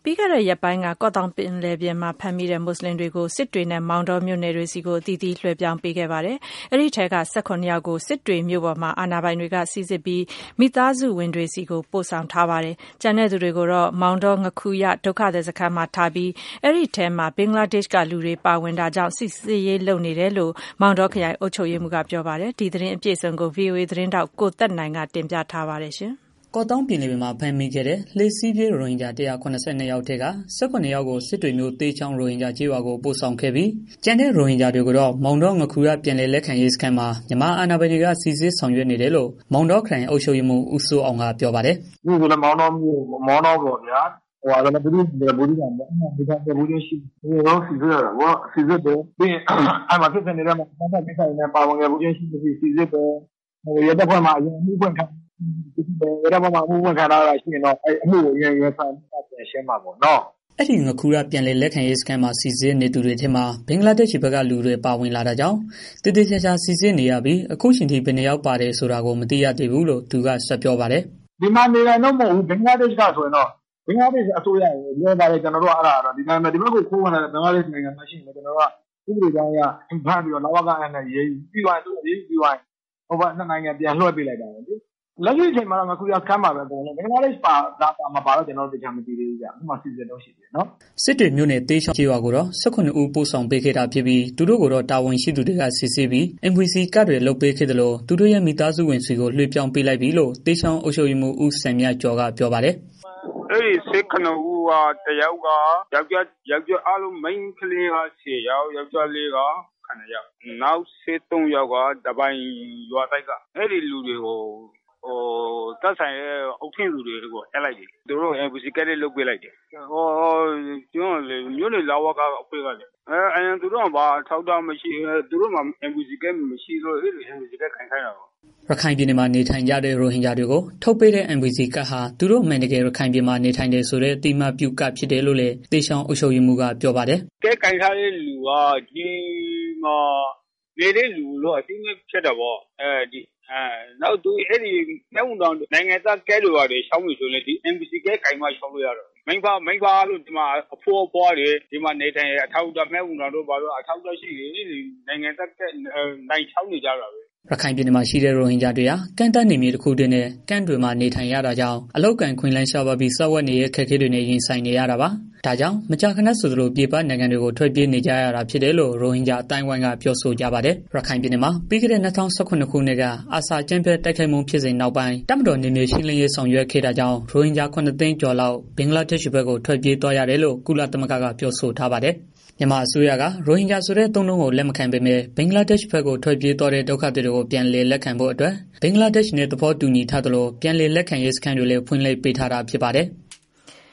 ပြီးခဲ့တဲ့ရက်ပိုင်းကကော့တောင်ပင်လယ်ပြင်မှာဖမ်းမိတဲ့မွတ်စလင်တွေကိုစစ်တွေနဲ့မောင်တောမြို့နယ်တွေစီကိုအသီးသီးလွှဲပြောင်းပေးခဲ့ပါတယ်။အဲဒီထဲက18ယောက်ကိုစစ်တွေမြို့ပေါ်မှာအာဏာပိုင်တွေကစိစစ်ပြီးမိသားစုဝင်တွေစီကိုပို့ဆောင်ထားပါတယ်။ကျန်တဲ့သူတွေကိုတော့မောင်တောငခူရဒုက္ခသည်စခန်းမှာထားပြီးအဲဒီထဲမှာဘင်္ဂလားဒေ့ရှ်ကလူတွေပါဝင်တာကြောင့်စစ်ဆေးရေးလုပ်နေတယ်လို့မောင်တောခရိုင်အုပ်ချုပ်ရေးမှူးကပြောပါတယ်။ဒီသတင်းအပြည့်အစုံကို VOA သတင်းတောက်ကိုသက်နိုင်ကတင်ပြထားပါတယ်ရှင်။ကော့တောင်ပင်လယ်ပြင်မှာဖမ်းမိခဲ့တဲ့လှေစီးပြေးရိုဟင်ဂျာ182ယောက်ထဲက18ယောက်ကိုစစ်တွေမျိုးတေးချောင်းရိုဟင်ဂျာကျေးရွာကိုပို့ဆောင်ခဲ့ပြီးကျန်တဲ့ရိုဟင်ဂျာတွေကိုတော့မောင်တောငခူရပြန်လည်လက်ခံရေးစခန်းမှာမြန်မာအာဏာပိုင်တွေကစီစစ်ဆောင်ရွက်နေတယ်လို့မောင်တောခရိုင်အုပ်ချုပ်ရေးမှူးဦးစိုးအောင်ကပြောပါတယ်။ဒီလိုမောင်တောပေါ့ဗျာ။ဟိုလည်းဘူးကဒီကဘူးချင်းရှိရောစီစစ်ရတာပေါ့စီစစ်တယ်ပြီးအဲ့မှာဖြစ်နေတဲ့မှာပတ်သက်ကိစ္စတွေနဲ့ပါဝင်ခဲ့ဘူးချင်းရှိပြီးစီစစ်တယ်ဟိုရတဲ့ဘက်မှာအရင်မှုဖွင့်ခံရတဲ့ဘက်မှာမှုဖွင့်ခံရတာရှိရင်တော့အဲ့အမှုကိုရင်ဆိုင်ပြန်ရှင်းမှာပေါ့နော်အဲ့ဒီငခူရပြန်လည်လက်ခံရေးစခန်းမှာစီစစ်နေသူတွေထဲမှာဘင်္ဂလားဒေ့ရှ်ဘက်ကလူတွေပါဝင်လာတာကြောင့်တည်တည်ချာချာစီစစ်နေရပြီးအခုချိန်ထိဘယ်နှယောက်ပါတယ်ဆိုတာကိုမသိရသေးဘူးလို့သူကဆက်ပြောပါတယ်ဒီမှာနေတိုင်းတော့မဟုတ်ဘူးဘင်္ဂလားဒေ့ရှ်ကဆိုရင်တော့ဘင်္ဂလားဒေ့ရှ်အစိုးရကိုပြောပါတယ်ကျွန်တော်တို့အဲ့ဒါတော့ဒီတိုင်းမှာဒီဘက်ကိုခိုးဝင်လာတဲ့ဘင်္ဂလားဒေ့ရှ်နိုင်ငံမှာရှိနေကျွန်တော်တို့ကဥပဒေကြောင်းအရဖမ်းပြီးတော့လောကကအဲ့နဲ့ရေးပြီးသွားသူရေးပြီးသွားဟိုဘက်နှစ်နိုင်ငံပြန်လွှဲပေးလိုက်တာလေလက်ရှိအချိန်မှာတော့ငခုရကမ်းပါပဲပုံလုံးဘင်္ဂလားဒေ့ရှ်ပါမှာပါတော့ကျွန်တော်တို့တရားမသိသေးဘူးဗျအခုမှစီစစ်တော့ရှိတယ်နော်စစ်တွေမြို့နယ်တေးချောင်းကျေးရွာကိုတော့18ဦးပို့ဆောင်ပေးခဲ့တာဖြစ်ပြီးသူတို့ကိုတော့တာဝန်ရှိသူတွေကစစ်ဆေးပြီး MVC ကတ်တွေလုပ်ပေးခဲ့တယ်လို့သူတို့ရဲ့မိသားစုဝင်တွေကိုလွှဲပြောင်းပေးလိုက်ပြီလို့တေးချောင်းအုပ်ချုပ်ရေးမှူးဦးစံမြတ်ကျော်ကပြောပါတယ်အဲ့ဒီ18ဦးကတယောက်ကယောက်ျားအားလုံးမိန်းကလေးက10ယောက်ယောက်ျားလေးက9ယောက်နောက်73ယောက်ကတပိုင်းရွာတိုက်ကအဲ့ဒီလူတွေကိုသက်ဆိုင်ရဲ့အုပ်ထင်းလူတွေကိုအဲ့လိုက်တယ်သူတို့ MVC ကတ်တွေလုပ်ပေးလိုက်တယ်ကျွန်တော်လေမြို့နယ်လာဝကအဖွဲ့ကလေသူတို့ကဘာထောက်တာမရှိသူတို့မှ MVC ကတ်မရှိလို့အဲ့ဒီ MVC ကတ်ခိုင်ခိုင်းတာပေါ့ရခိုင်ပြည်နယ်မှာနေထိုင်ကြတဲ့ရိုဟင်ဂျာတွေကိုထုတ်ပေးတဲ့ MVC ကတ်ဟာသူတို့အမှန်တကယ်ရခိုင်ပြည်မှာနေထိုင်တယ်ဆိုတဲ့အတိအမှပြုကတ်ဖြစ်တယ်လို့လည်းတေချောင်းအုပ်ချုပ်ရေးမှူးကပြောပါတယ်ကဲခိုင်ထားတဲ့လူကဒီမှာနေတဲ့လူလို့အတိအမှဖြစ်တာပေါ့နောက်သူအဲ့ဒီမြောက်တောင်နိုင်ငံသားကဲလို့ရတယ်ရှောင်းပြီဆိုရင်ဒီ MVC ကဲခိုင်မှရှောင်းလို့ရတော့မိဖလို့ဒီမှာအဖိုးဖွားတွေဒီမှာနေထိုင်အထောက်အထားမြောက်တောင်တို့ဘာလို့အထောက်အထားရှိတယ်နိုင်ငံသားကဲနိုင်ချောင်းနေကြတာပဲရခိုင်ပြည်နယ်မှာရှိတဲ့ရိုဟင်ဂျာတွေဟာကန့်တက်နေမြေတစ်ခုတည်းနဲ့ကန့်တွေမှာနေထိုင်ရတာကြောင့်အလောက်ကန်ခွင်လန်းရှားပါပြီးစောက်ဝတ်နေတဲ့ခက်ခဲတွေနဲ့ရင်ဆိုင်နေရတာပါ။ဒါကြောင့်မကြာခဏဆိုသလိုပြည်ပနိုင်ငံတွေကိုထွက်ပြေးနေကြရတာဖြစ်တယ်လို့ရိုဟင်ဂျာအတိုင်းဝိုင်းကပြောဆိုကြပါတယ်။ရခိုင်ပြည်နယ်မှာပြီးခဲ့တဲ့2018ခုနှစ်ကအာဆာကျန်းဖက်တိုက်ခိုက်မှုဖြစ်စဉ်နောက်ပိုင်းတပ်မတော်နေမြေရှင်းလင်းရေးဆောင်ရွက်ခဲ့တာကြောင့်ရိုဟင်ဂျာ9သိန်းကျော်လောက်ဘင်္ဂလားဒေ့ရှ်ဘက်ကိုထွက်ပြေးသွားရတယ်လို့ကုလသမဂ္ဂကပြောဆိုထားပါတယ်။မြန်မာအစိုးရကရိုဟင်ဂျာဆိုတဲ့အသုံးအနှုန်းကိုလက်မခံပေမဲ့ဘင်္ဂလားဒေ့ရှ်ဘက်ကိုထွက်ပြေးသွားတဲ့ဒုက္ခသည်တွေကိုပြန်လည်လက်ခံဖို့အတွက်ဘင်္ဂလားဒေ့ရှ်နဲ့သဘောတူညီထားသလိုပြန်လည်လက်ခံရေးစခန်းတွေလည်းဖွင့်လှစ်ပေးထားတာဖြစ်ပါတယ်။